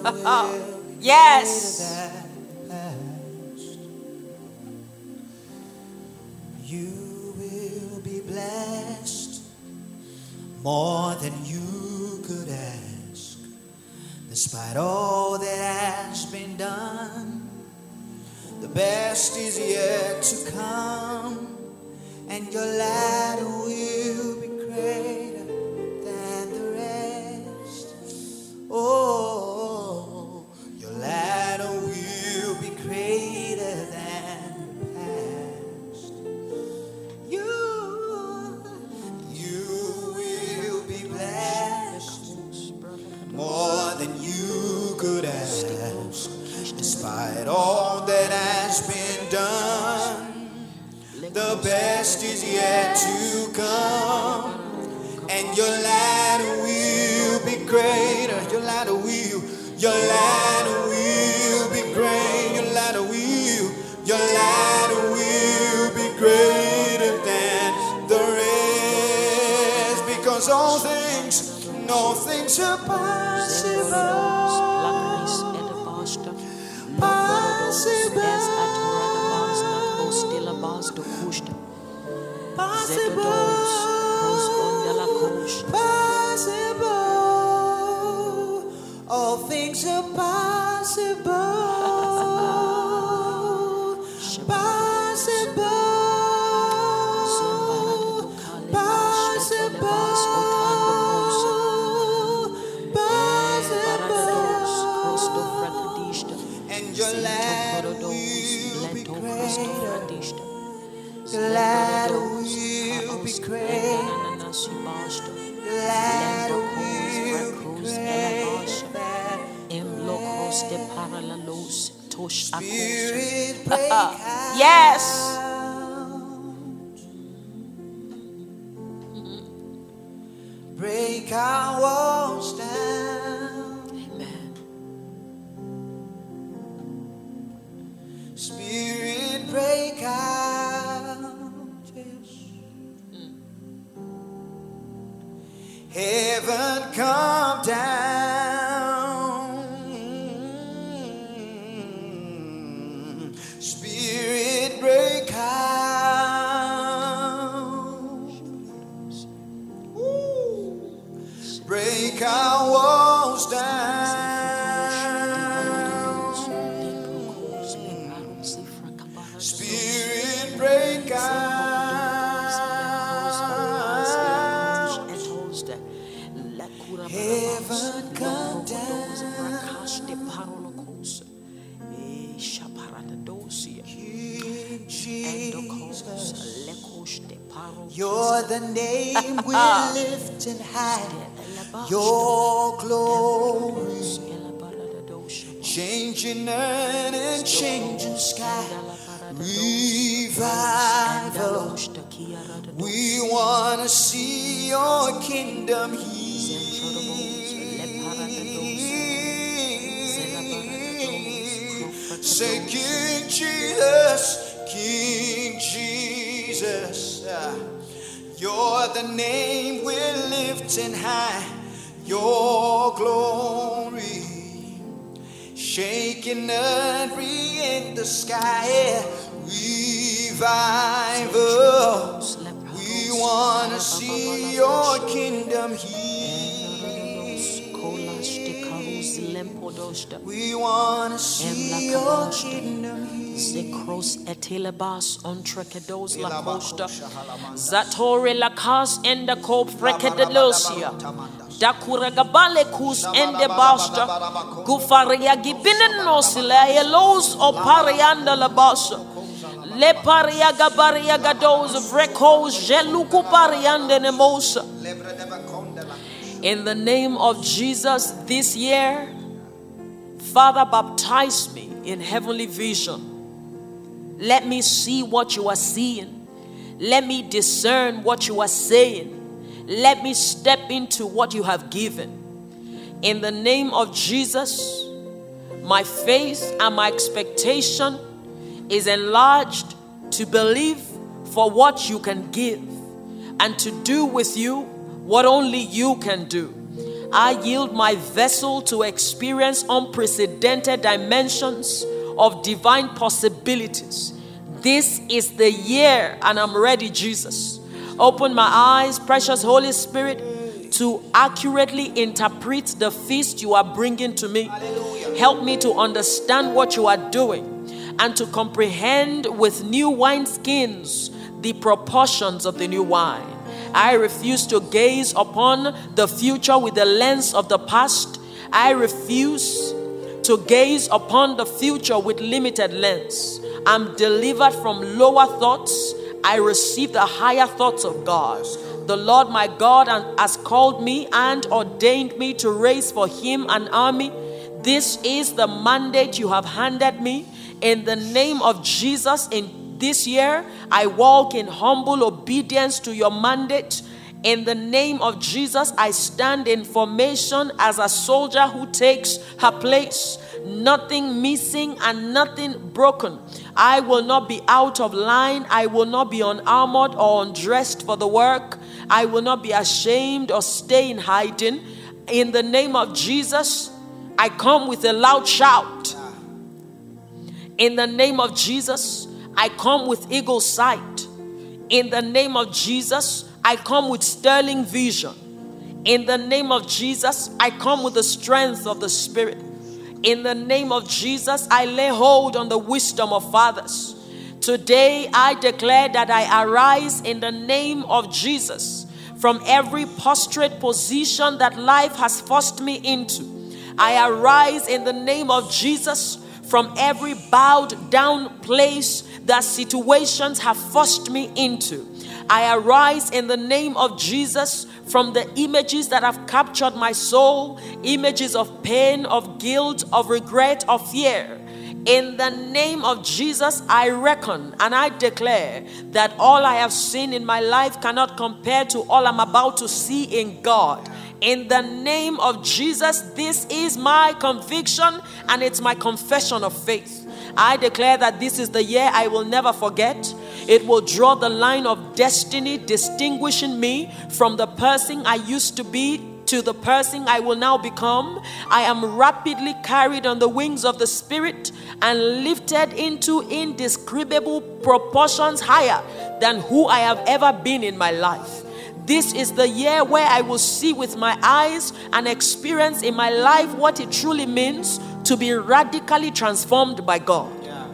Yes. You will be blessed more than you could ask. Despite all that has been done, the best is yet to come, and your ladder will be greater than the rest. Oh, your ladder will be greater than the past. You will be blessed more than you could ask. Despite all that has been done, the best is yet to come, and your ladder will be greater. Your ladder will be great. Your ladder will be greater than the rest, because all things are possible. All things are possible. And your ladder will be greater. Your ladder will be great. Your ladder will be great. Spirit break out. Yes. Break our walls down. Amen. Spirit break out. Yes. Heaven come down. Spirit break out. Ooh. Break our walls down. Spirit break out. Heaven come down. King Jesus, you're the name we lift and high. Your glory, changing earth and changing sky. Revival, we want to see your kingdom here. Say, King Jesus, you're the name we're lifting high. Your glory, shaking earth in the sky. Revival, we want to see your kingdom here. We want to see your kingdom here. Zekros etilebas on trekedos la costa. Zatore la cas and the cope frekedelosia. Dakura gabale kus and the basta. Gufaria gibinen nosila elos o parianda la basa. Le paria gabaria gados vrekos jeluku parianda nemosa. In the name of Jesus this year, Father, baptize me in heavenly vision. Let me see what you are seeing. Let me discern what you are saying. Let me step into what you have given. In the name of Jesus, my faith and my expectation is enlarged to believe for what you can give and to do with you what only you can do. I yield my vessel to experience unprecedented dimensions of divine possibilities. This is the year, and I'm ready, Jesus. Open my eyes, precious Holy Spirit, to accurately interpret the feast you are bringing to me. Help me to understand what you are doing and to comprehend with new wineskins the proportions of the new wine. I refuse to gaze upon the future with the lens of the past. I refuse to gaze upon the future with limited lens. I'm delivered from lower thoughts. I receive the higher thoughts of God. The Lord my God has called me and ordained me to raise for him an army. This is the mandate you have handed me. In the name of Jesus, in this year, I walk in humble obedience to your mandate. In the name of Jesus, I stand in formation as a soldier who takes her place. Nothing missing and nothing broken. I will not be out of line. I will not be unarmored or undressed for the work. I will not be ashamed or stay in hiding. In the name of Jesus, I come with a loud shout. In the name of Jesus, I come with eagle sight. In the name of Jesus, I come with sterling vision. In the name of Jesus, I come with the strength of the Spirit. In the name of Jesus, I lay hold on the wisdom of fathers. Today, I declare that I arise in the name of Jesus from every prostrate position that life has forced me into. I arise in the name of Jesus from every bowed down place that situations have forced me into. I arise in the name of Jesus from the images that have captured my soul, images of pain, of guilt, of regret, of fear. In the name of Jesus, I reckon and I declare that all I have seen in my life cannot compare to all I'm about to see in God. In the name of Jesus, this is my conviction and it's my confession of faith. I declare that this is the year I will never forget. It will draw the line of destiny, distinguishing me from the person I used to be to the person I will now become. I am rapidly carried on the wings of the Spirit and lifted into indescribable proportions higher than who I have ever been in my life. This is the year where I will see with my eyes and experience in my life what it truly means to be radically transformed by God.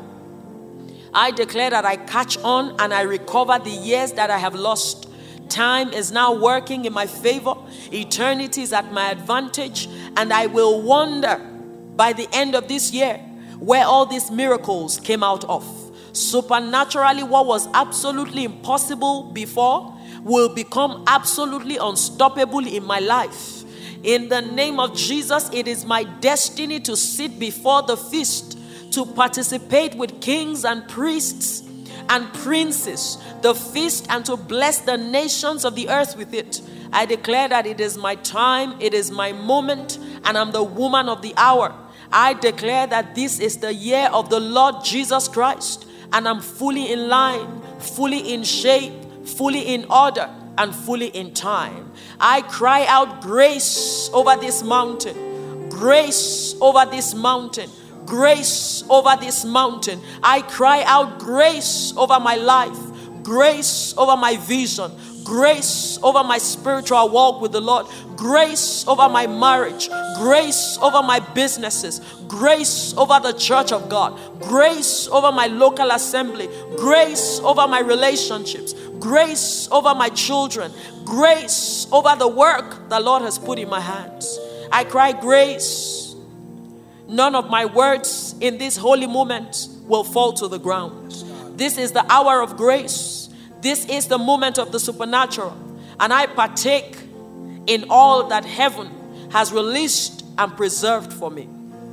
I declare that I catch on and I recover the years that I have lost. Time is now working in my favor. Eternity is at my advantage. And I will wonder by the end of this year where all these miracles came out of. Supernaturally, what was absolutely impossible before will become absolutely unstoppable in my life. In the name of Jesus, it is my destiny to sit before the feast, to participate with kings and priests and princes, the feast, and to bless the nations of the earth with it. I declare that it is my time, it is my moment, and I'm the woman of the hour. I declare that this is the year of the Lord Jesus Christ, and I'm fully in line, fully in shape, fully in order, and fully in time. I cry out grace over this mountain, grace over this mountain, grace over this mountain. I cry out grace over my life, grace over my vision, grace over my spiritual walk with the Lord, grace over my marriage, grace over my businesses, grace over the church of God, grace over my local assembly, grace over my relationships, grace over my children, grace over the work the Lord has put in my hands. I cry grace. None of my words in this holy moment will fall to the ground. This is the hour of grace. This is the moment of the supernatural. And I partake in all that heaven has released and preserved for me.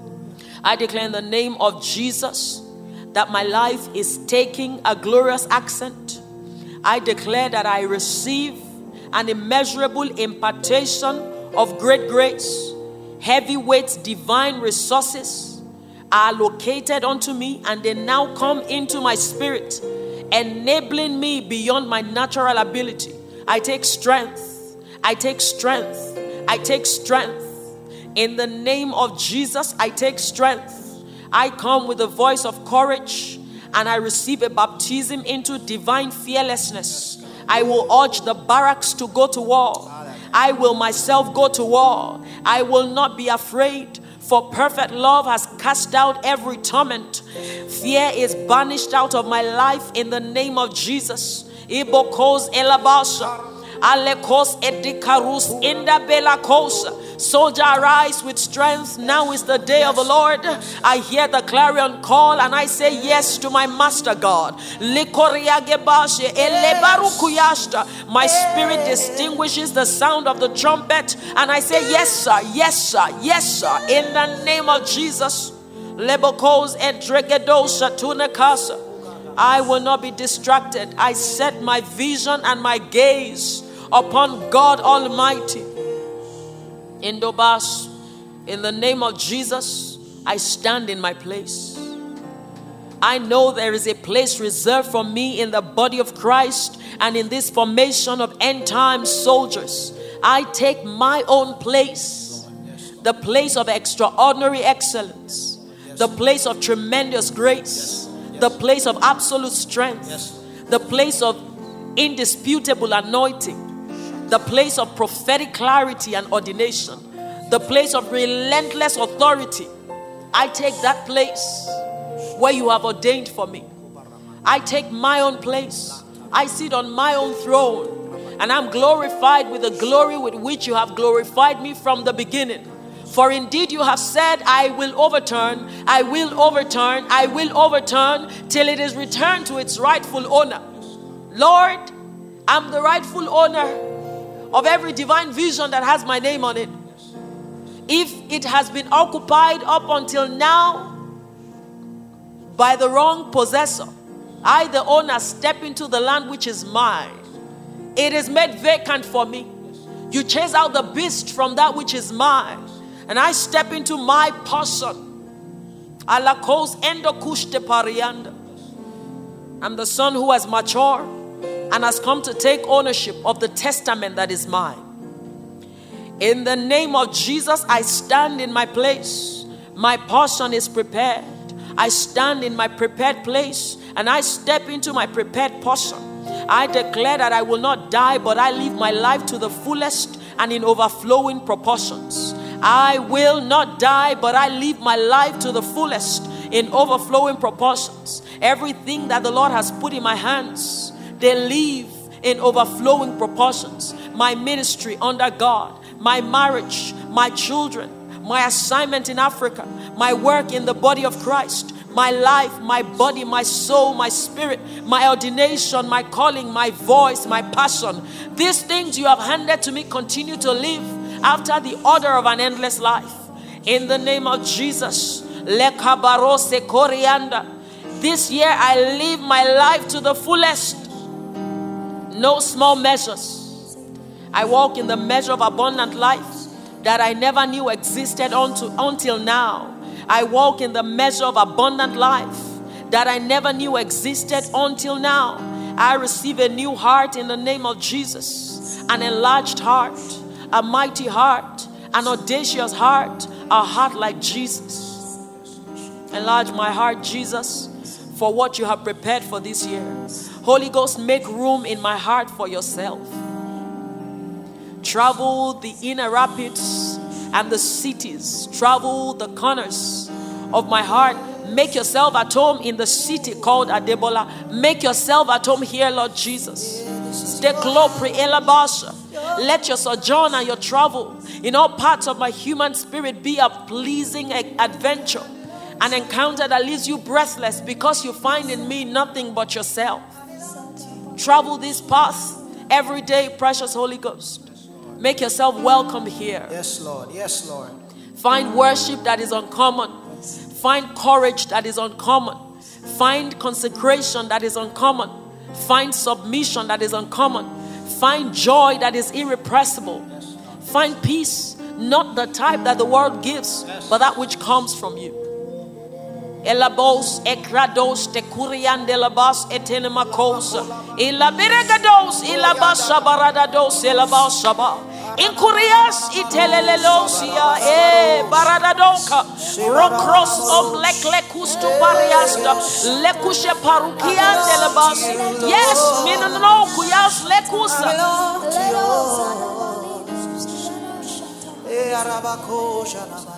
I declare in the name of Jesus that my life is taking a glorious accent. I declare that I receive an immeasurable impartation of great grace. Heavyweight divine resources are located unto me, and they now come into my spirit, enabling me beyond my natural ability. I take strength. I take strength. I take strength. In the name of Jesus, I take strength. I come with a voice of courage, and I receive a baptism into divine fearlessness. I will urge the barracks to go to war. I will myself go to war. I will not be afraid, for perfect love has cast out every torment. Fear is banished out of my life in the name of Jesus. Ibokos elabasha. Alekos edikarus inda belakosa. Soldier, arise with strength. Now is the day of the Lord. I hear the clarion call, and I say yes to my master God. My spirit distinguishes the sound of the trumpet, and I say yes, sir, yes, sir, yes, sir. In the name of Jesus. Lebokos edregedosa tunekasa. I will not be distracted. I set my vision and my gaze upon God Almighty. Indobas, in the name of Jesus, I stand in my place. I know there is a place reserved for me in the body of Christ and in this formation of end time soldiers. I take my own place, the place of extraordinary excellence, the place of tremendous grace, the place of absolute strength, the place of indisputable anointing, the place of prophetic clarity and ordination, the place of relentless authority. I take that place where you have ordained for me. I take my own place. I sit on my own throne, and I'm glorified with the glory with which you have glorified me from the beginning. For indeed you have said, I will overturn, I will overturn, I will overturn till it is returned to its rightful owner. Lord, I'm the rightful owner of every divine vision that has my name on it. If it has been occupied up until now by the wrong possessor, I, the owner, step into the land which is mine. It is made vacant for me. You chase out the beast from that which is mine, and I step into my portion. Alakos endokushte parianda. I'm the son who has matured and has come to take ownership of the testament that is mine. In the name of Jesus, I stand in my place. My portion is prepared. I stand in my prepared place, and I step into my prepared portion. I declare that I will not die, but I live my life to the fullest and in overflowing proportions. I will not die, but I live my life to the fullest in overflowing proportions. Everything that the Lord has put in my hands, they live in overflowing proportions. My ministry under God, my marriage, my children, my assignment in Africa, my work in the body of Christ, my life, my body, my soul, my spirit, my ordination, my calling, my voice, my passion. These things you have handed to me continue to live after the order of an endless life. In the name of Jesus. This year I live my life to the fullest. No small measures. I walk in the measure of abundant life that I never knew existed until now. I walk in the measure of abundant life that I never knew existed until now. I receive a new heart in the name of Jesus. An enlarged heart, a mighty heart, an audacious heart, a heart like Jesus. Enlarge my heart, Jesus, for what you have prepared for this year. Holy Ghost, make room in my heart for yourself. Travel the inner rapids and the cities. Travel the corners of my heart. Make yourself at home in the city called Adebola. Make yourself at home here, Lord Jesus. Let your sojourn and your travel in all parts of my human spirit be a pleasing adventure. An encounter that leaves you breathless because you find in me nothing but yourself. Travel this path every day, precious Holy Ghost. Make yourself welcome here. Yes, Lord. Yes, Lord. Find worship that is uncommon. Find courage that is uncommon. Find consecration that is uncommon. Find submission that is uncommon. Find joy that is irrepressible. Find peace, not the type that the world gives, but that which comes from you. Elabos ekrados te kurian de labas etenema kosa. Elaberegados elabasa baradados elabasaba. Inkurias Itelelelosia, Baradadoka, Rocross of Leklekustu Bariasta, Lekushe Parukian Delabasi. Yes, Minano Kuyas Lekusa.